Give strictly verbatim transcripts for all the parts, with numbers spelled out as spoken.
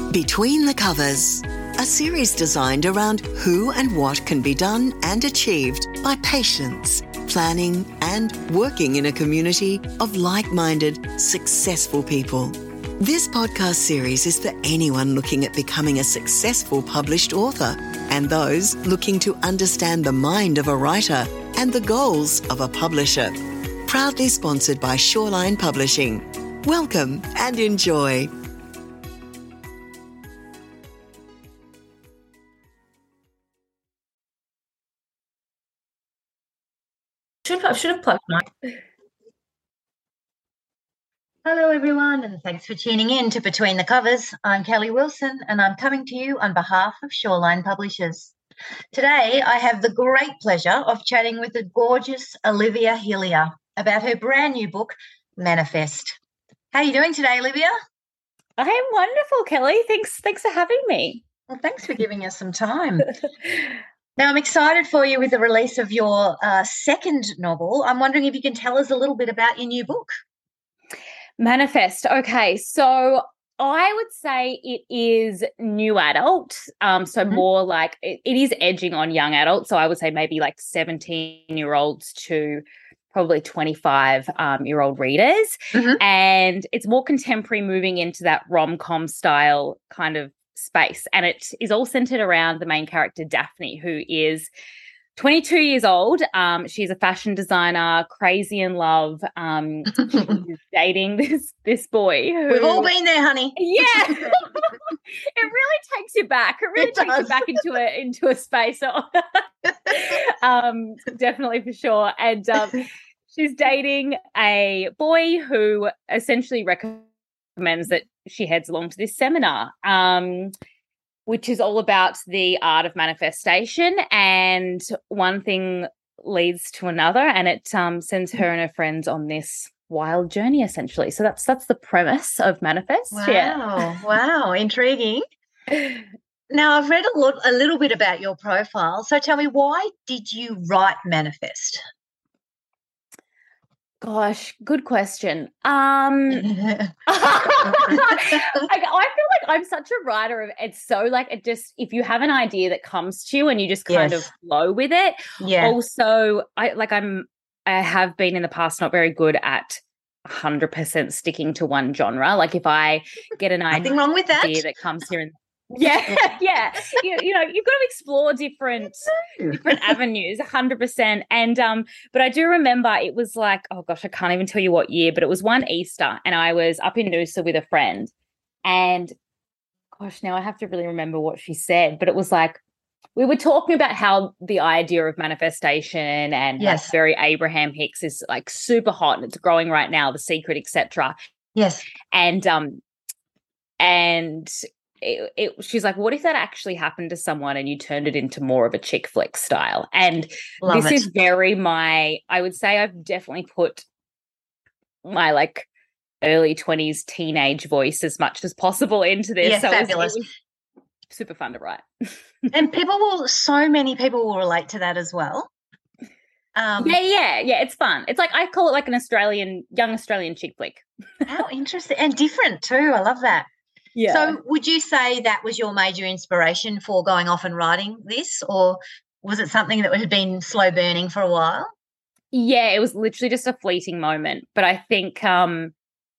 Between the Covers, a series designed around who and what can be done and achieved by patients, planning and working in a community of like-minded, successful people. This podcast series is for anyone looking at becoming a successful published author and those looking to understand the mind of a writer and the goals of a publisher. Proudly sponsored by Shoreline Publishing. Welcome and enjoy. Should have, should have plugged mine. Hello, everyone, and thanks for tuning in to Between the Covers. I'm Kelly Wilson, and I'm coming to you on behalf of Shoreline Publishers. Today, I have the great pleasure of chatting with the gorgeous Olivia Hillier about her brand new book, Manifest. How are you doing today, Olivia? I am wonderful, Kelly. Thanks, thanks for having me. Well, thanks for giving us some time. Now, I'm excited for you with the release of your uh, second novel. I'm wondering if you can tell us a little bit about your new book. Manifest. Okay, so I would say it is new adult, um, so mm-hmm. more like it, it is edging on young adult. So I would say maybe like seventeen-year-olds to probably twenty-five-year-old um, readers. Mm-hmm. And it's more contemporary, moving into that rom-com style kind of space. And it is all centered around the main character, Daphne, who is twenty-two years old. Um, she's a fashion designer, crazy in love. Um, she's dating this this boy. Who, We've all been there, honey. Yeah, it really takes you back. It really it takes does. you back into a into a space. um, definitely for sure. And um, she's dating a boy who essentially recommends that she heads along to this seminar, um, which is all about the art of manifestation. And one thing leads to another, and it um, sends her and her friends on this wild journey, essentially. So that's that's the premise of Manifest. Wow, yeah. wow, intriguing. Now, I've read a lot, a little bit about your profile. So tell me, why did you write Manifest? Gosh, good question. Um, I, I feel like I'm such a writer of it's so like it just if you have an idea that comes to you and you just kind yes. of flow with it. Yeah. Also, I like I'm I have been in the past not very good at one hundred percent sticking to one genre. Like if I get an Nothing idea wrong with that. that comes here and yeah, yeah. You, you know, you've got to explore different different avenues, one hundred percent. And um, but I do remember it was like, oh gosh, I can't even tell you what year, but it was one Easter, and I was up in Noosa with a friend, and gosh, now I have to really remember what she said, but it was like we were talking about how the idea of manifestation and yes. like very Abraham Hicks is like super hot and it's growing right now, The Secret, et cetera. Yes, and um, and. It, it, she's like, what if that actually happened to someone and you turned it into more of a chick flick style? And Love this it. is very my, I would say I've definitely put my like early twenties teenage voice as much as possible into this. Yeah, so fabulous. It was, it was super fun to write. And people will, so many people will relate to that as well. Um, yeah, yeah, yeah. It's fun. It's like, I call it like an Australian, young Australian chick flick. How interesting and different too. I love that. Yeah. So would you say that was your major inspiration for going off and writing this, or was it something that had been slow burning for a while? Yeah, it was literally just a fleeting moment. But I think, um,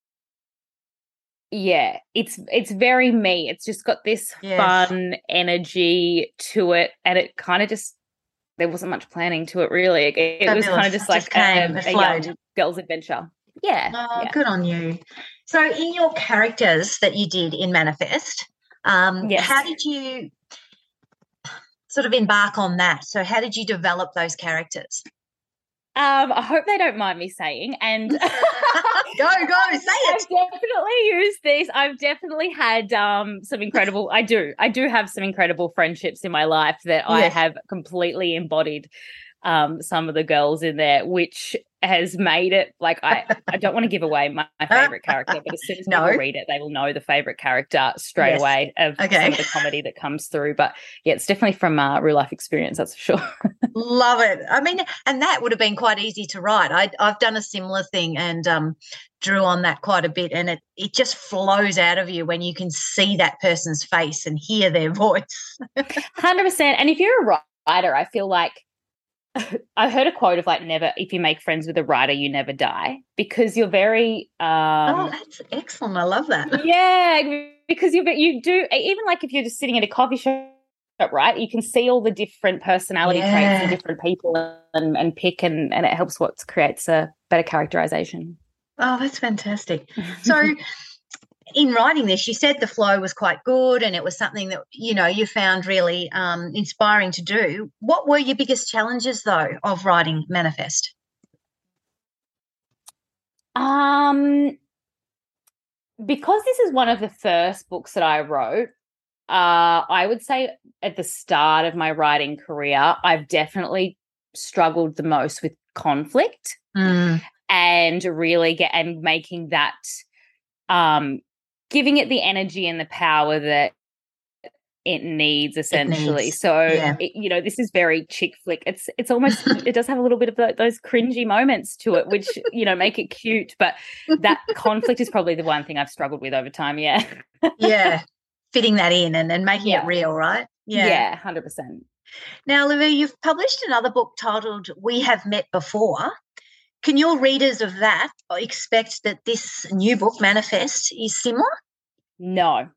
yeah, it's it's very me. It's just got this yes. fun energy to it, and it kind of just, there wasn't much planning to it really. It, it was kind of just like just came, a, a young girl's adventure. Yeah. Oh, yeah. Good on you. So in your characters that you did in Manifest, um, yes. how did you sort of embark on that? So how did you develop those characters? Um, I hope they don't mind me saying. And go, go, say it. I've definitely used this. I've definitely had um, some incredible, I do, I do have some incredible friendships in my life that yes. I have completely embodied um, some of the girls in there, which has made it like I, I don't want to give away my, my favorite character, but as soon as No. people read it, they will know the favorite character straight Yes. away of Okay. some of the comedy that comes through. But yeah, it's definitely from uh, real life experience, that's for sure. Love it. I mean, and that would have been quite easy to write. I, I've done a similar thing and um, drew on that quite a bit, and it it just flows out of you when you can see that person's face and hear their voice. one hundred percent. And if you're a writer, I feel like I heard a quote of like, never, if you make friends with a writer, you never die, because you're very, um, Oh, that's excellent. I love that. yeah, because you, you do, even like if you're just sitting at a coffee shop, right, you can see all the different personality traits Yeah. of different people and, and pick, and, and it helps what creates a better characterization. Oh, that's fantastic. So in writing this, you said the flow was quite good and it was something that, you know, you found really um, inspiring to do. What were your biggest challenges, though, of writing Manifest? Um, because this is one of the first books that I wrote, uh, I would say at the start of my writing career, I've definitely struggled the most with conflict Mm. and really get and making that, um, giving it the energy and the power that it needs, essentially. needs, So, yeah. it, you know, this is very chick flick. It's it's almost it does have a little bit of the, those cringy moments to it, which, you know, make it cute. But that conflict is probably the one thing I've struggled with over time. Yeah, Yeah, fitting that in and, and making Yeah. it real, right? yeah, one hundred percent. Now, Olivia, you've published another book titled We Have Met Before. Can your readers of that expect that this new book, Manifest, is similar? No.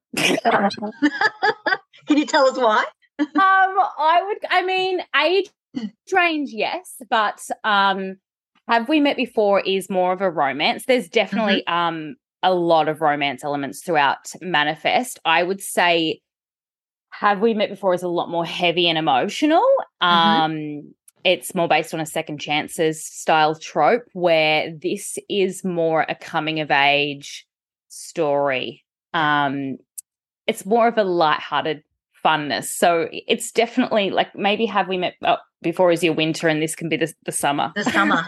Can you tell us why? um, I would. I mean, age range, yes, but um, Have We Met Before is more of a romance. There's definitely um a lot of romance elements throughout Manifest. I would say Have We Met Before is a lot more heavy and emotional. Um, it's more based on a second chances style trope, where this is more a coming of age story. Um, it's more of a lighthearted funness. So it's definitely like maybe Have We Met oh, Before is your winter, and this can be the, the summer. The summer.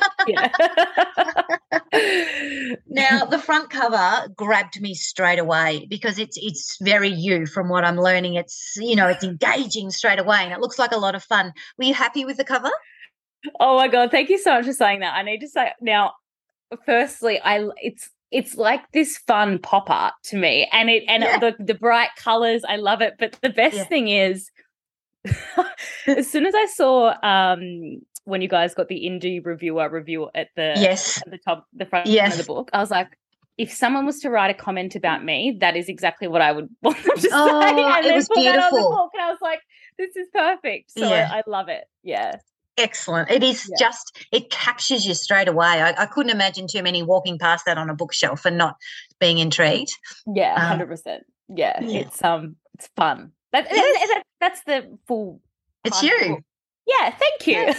Now, the front cover grabbed me straight away because it's it's very you from what I'm learning. It's, you know, it's engaging straight away and it looks like a lot of fun. Were you happy with the cover? Oh my God, thank you so much for saying that. I need to say now, firstly, I it's it's like this fun pop art to me, and it and Yeah. the the bright colors, I love it. But the best Yeah. thing is, as soon as I saw um when you guys got the indie reviewer review at the Yes. at the top the front Yes. of the book, I was like, if someone was to write a comment about me, that is exactly what I would want them to Oh, say. And it then was put that on the beautiful. book, and I was like, this is perfect. So Yeah. I, I love it. Yeah. Excellent. It is Yeah. just, it captures you straight away. I, I couldn't imagine too many walking past that on a bookshelf and not being intrigued. Yeah, Um, hundred percent. Yeah, yeah. it's um, it's fun. That, that- Yes. that- that's the full. It's part of the you. book. Yeah, thank you.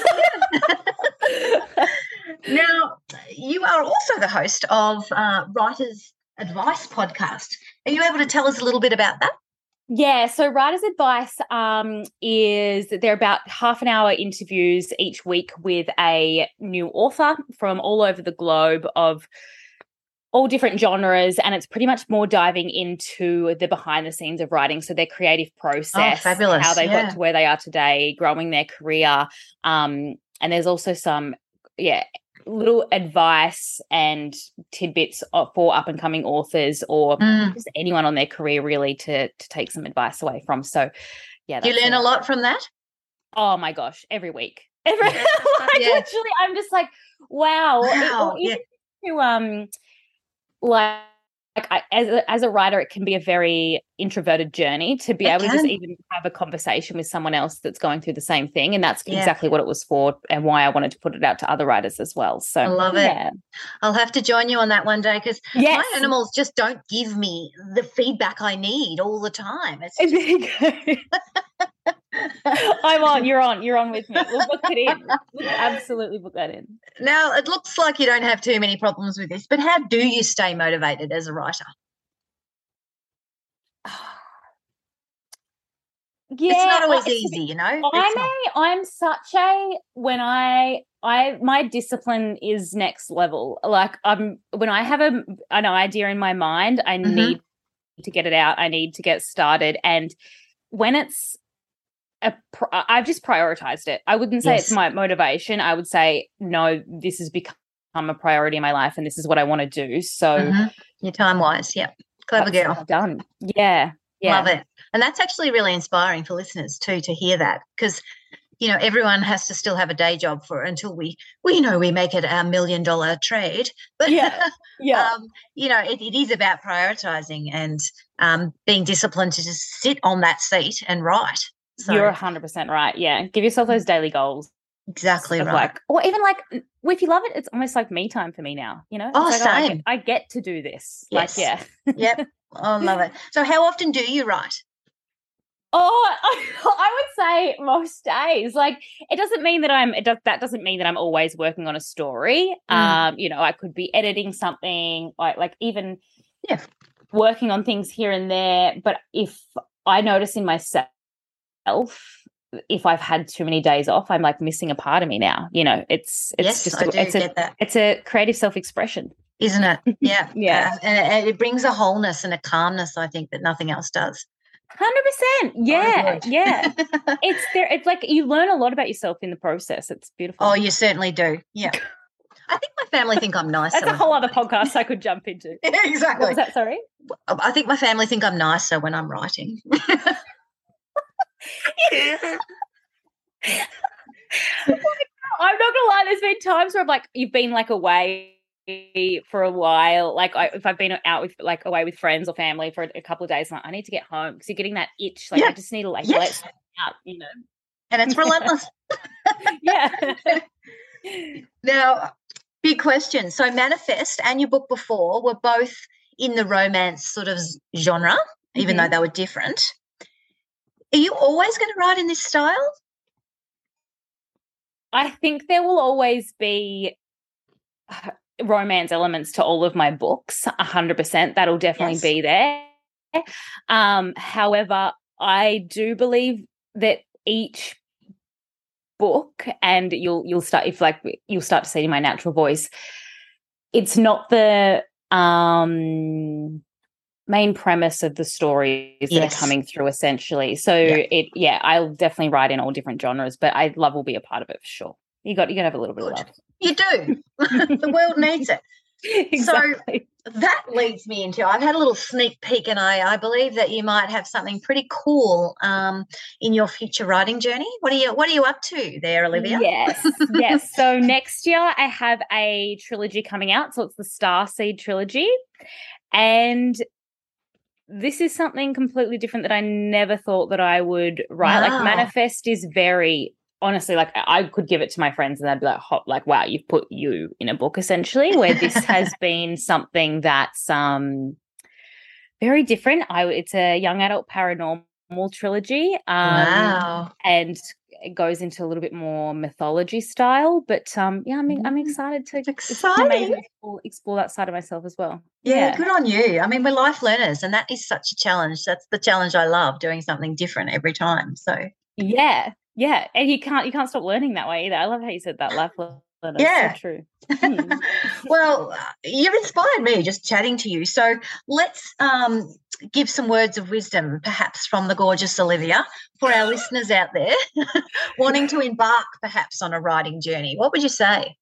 Now, you are also the host of uh, Writers Advice podcast. Are you able to tell us a little bit about that? Yeah, so Writer's Advice um, is they're about half an hour interviews each week with a new author from all over the globe of all different genres, and it's pretty much more diving into the behind the scenes of writing, so their creative process, fabulous, how they yeah. got to where they are today, growing their career, um, and there's also some, yeah, little advice and tidbits of- for up and coming authors or Mm. just anyone on their career really to to take some advice away from. So, yeah, Do you that's learn it. a lot from that? Oh my gosh, every week, every like Yeah. literally, I'm just like, wow, Wow, Or even to um, like. Like I, as a, as a writer, it can be a very introverted journey to be It able to just can. even have a conversation with someone else that's going through the same thing, and that's Yeah. exactly what it was for, and why I wanted to put it out to other writers as well. So I love it. yeah. I'll have to join you on that one day because Yes. my animals just don't give me the feedback I need all the time. It's There just, you go. I'm on. You're on. You're on with me. We'll book it in. We'll absolutely book that in. now, it looks like you don't have too many problems with this, but how do you stay motivated as a writer? Yeah, it's not always I- easy, you know. I'm It's not. a, I'm such a when I I my discipline is next level. Like I'm when I have a an idea in my mind, I Mhm. need to get it out. I need to get started, and when it's a, pr- I've just prioritized it. I wouldn't say it's Yes. my motivation. I would say no. This has become a priority in my life, and this is what I want to do. So Mhm. Your time wise, yeah, clever that's girl. done. Yeah, yeah. Love it. And that's actually really inspiring for listeners too to hear that, because you know everyone has to still have a day job for until we we know we make it our million dollar trade. But Yeah, yeah. um, you know it, it is about prioritizing and um, being disciplined to just sit on that seat and write. So You're one hundred percent right. Yeah. Give yourself those daily goals. exactly Of right. like, or even like, well, if you love it, it's almost like me time for me now. You know, Oh, it's like, I, same. get, I get to do this. Yes. Like, yeah. Yep. I love it. So how often do you write? Oh, I would say most days. Like, it doesn't mean that I'm. It does, that doesn't mean that I'm always working on a story. Mm. Um, you know, I could be editing something, like, like even Yeah. working on things here and there. But if I notice in myself, if I've had too many days off, I'm like missing a part of me now. You know, it's it's Yes, just I a, do it's a get that. it's a creative self-expression. Isn't it? Yeah. Yeah. Uh, and, and it brings a wholeness and a calmness, I think, that nothing else does. one hundred percent. Yeah. good. Yeah. It's there. It's like you learn a lot about yourself in the process. It's beautiful. Oh, you certainly do. Yeah. I think my family think I'm nicer. That's a when whole I'm other podcast I could jump into. writing. What Exactly. was that? Sorry. I think my family think I'm nicer when I'm writing. I'm not gonna lie. There's been times where I'm like, you've been like away for a while. Like I, if I've been out with like away with friends or family for a couple of days, I'm like, I need to get home because you're getting that itch. Like Yeah. I just need to like Yes. let something out. You know. And it's relentless. Yeah. Now, big question. So Manifest and your book before were both in the romance sort of genre, even Mhm. though they were different. Are you always going to write in this style? I think there will always be uh, romance elements to all of my books, one hundred percent. That'll definitely Yes. be there. Um, however, I do believe that each book, and you'll you'll start if like you'll start to see in my natural voice, it's not the um main premise of the stories that Yes. are coming through essentially. So Yeah. it yeah, I'll definitely write in all different genres, but I love will be a part of it for sure. You got you gotta have a little bit Good. of love. You do. The world needs it. Exactly. That leads me into, I've had a little sneak peek, and I, I believe that you might have something pretty cool um, in your future writing journey. What are you What are you up to there, Olivia? Yes, yes. So next year I have a trilogy coming out. So it's the Starseed trilogy. And this is something completely different that I never thought that I would write. Wow. Like Manifest is very, honestly, like I could give it to my friends and they'd be like, hot, like, wow, you've put you in a book essentially, where this has been something that's um very different. I It's a young adult paranormal trilogy. Um, Wow. And it goes into a little bit more mythology style. But um, yeah, I mean, I'm Mm. excited to Exciting. maybe explore, explore that side of myself as well. Yeah, good on you. I mean, we're life learners, and that is such a challenge. That's the challenge I love, doing something different every time. So Yeah, yeah. And you can't you can't stop learning that way either. I love how you said that, life learner. Yeah. So true. Hmm. Well, uh, you've inspired me just chatting to you. So let's um, give some words of wisdom, perhaps from the gorgeous Olivia, for our listeners out there wanting to embark perhaps on a writing journey. What would you say?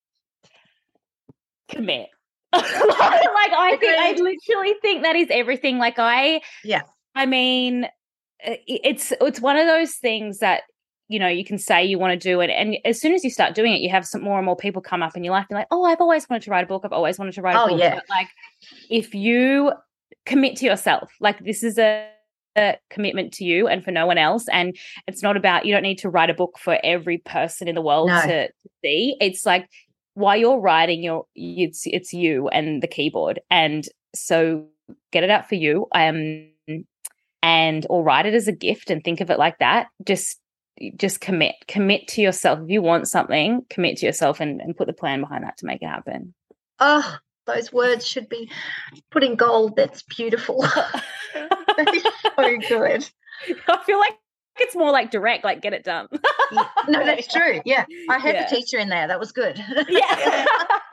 Commit. like I think I Agreed. literally think that is everything. Like I Yeah. I mean, i- it's it's one of those things that, you know, you can say you want to do it, and as soon as you start doing it, you have some more and more people come up in your life and like, oh, I've always wanted to write a book. I've always wanted to write a Oh, book. yeah. But like, if you commit to yourself, like this is a, a commitment to you and for no one else, and it's not about, you don't need to write a book for every person in the world No. to, to see. It's like while you're writing, you're it's it's you and the keyboard, and so get it out for you. Um, and or write it as a gift and think of it like that. Just just commit commit to yourself. If you want something, commit to yourself and, and put the plan behind that to make it happen. Oh, those words should be put in gold. That's beautiful. That is so good. I feel like it's more like direct, like get it done. Yeah. No, that's true. Yeah. I had Yeah. the teacher in there. That was good. Yeah.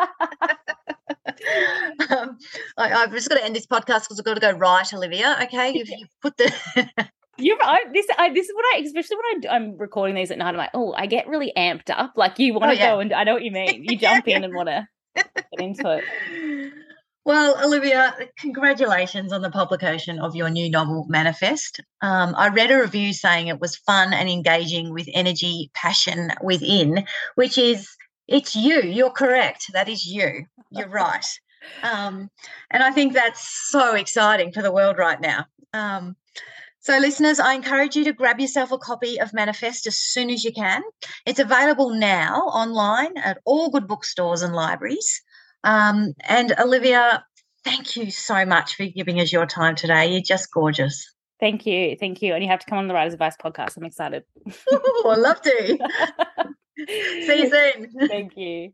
um, I, I've just got to end this podcast because I've got to go right, Olivia. Okay. You've, you've put the... You're right. This, I, this is what I, especially when I, I'm recording these at night, I'm like, oh, I get really amped up. Like you want to Oh, yeah. go and I know what you mean. You jump in and want to get into it. Well, Olivia, congratulations on the publication of your new novel, Manifest. Um, I read a review saying it was fun and engaging with energy, passion within, which is, it's you. You're correct. That is you. You're right. Um, and I think that's so exciting for the world right now. Um, So, listeners, I encourage you to grab yourself a copy of Manifest as soon as you can. It's available now online at all good bookstores and libraries. Um, and, Olivia, thank you so much for giving us your time today. You're just gorgeous. Thank you. Thank you. And you have to come on the Writer's Advice podcast. I'm excited. Ooh, I'd love to. See you soon. Thank you.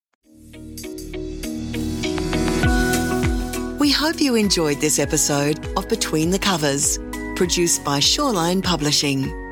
We hope you enjoyed this episode of Between the Covers, produced by Shoreline Publishing.